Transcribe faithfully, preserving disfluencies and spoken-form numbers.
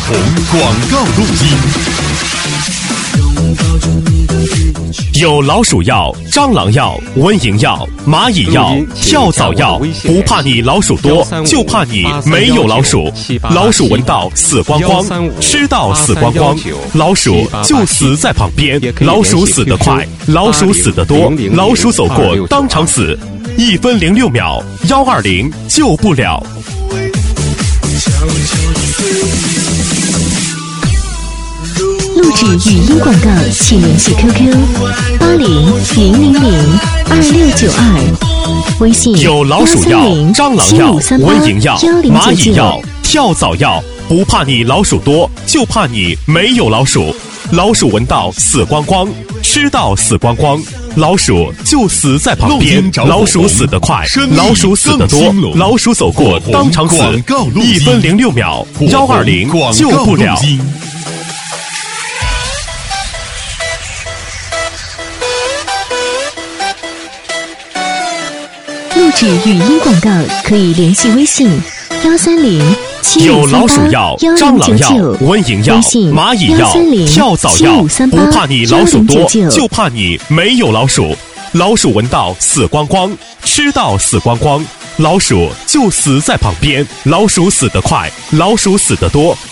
红广告录音。有老鼠药、蟑螂药、蚊蝇药、蚂蚁药、跳蚤药，不怕你老鼠多，就怕你没有老鼠。老鼠闻到死光光，吃到死光光，老鼠就死在旁边。老鼠死得快，老鼠死得多，老鼠走过当场死，一分零六秒，幺二零救不了。 录制语音广告，请联系 Q Q 八零零零零二六九二，微信有老鼠药、蟑螂药、蚊蝇药、蚂蚁药、跳蚤药，不怕你老鼠多，就怕你没有老鼠。老鼠闻到死光光，吃到死光光，老鼠就死在旁边。老鼠死得快，老鼠死得多，老鼠走过当场死，一分零六秒，幺二零救不了。 录制语音广告可以联系微信幺三零七五三八幺零九九， 蚊蝇药、蚂蚁药、跳蚤药，不怕你老鼠多，就怕你没有老鼠。老鼠闻到死光光，吃到死光光，老鼠就死在旁边。老鼠死得快，老鼠死得多，